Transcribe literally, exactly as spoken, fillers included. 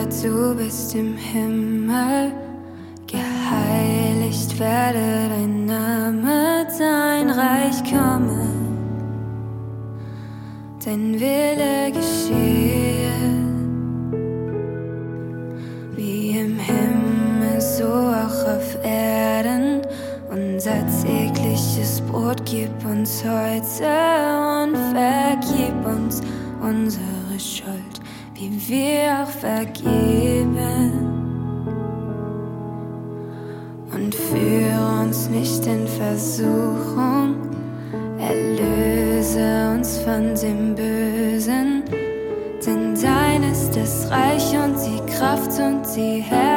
du bist im Himmel, geheiligt werde dein Name, dein Reich komme, dein Wille geschehe, wie im Himmel, so auch auf Erden. Unser tägliches Brot gib uns heute und vergib uns unsere Schuld, wie wir auch vergeben. Und führe uns nicht in Versuchung, erlöse uns von dem Bösen. Denn dein ist das Reich und die Kraft und die Herrlichkeit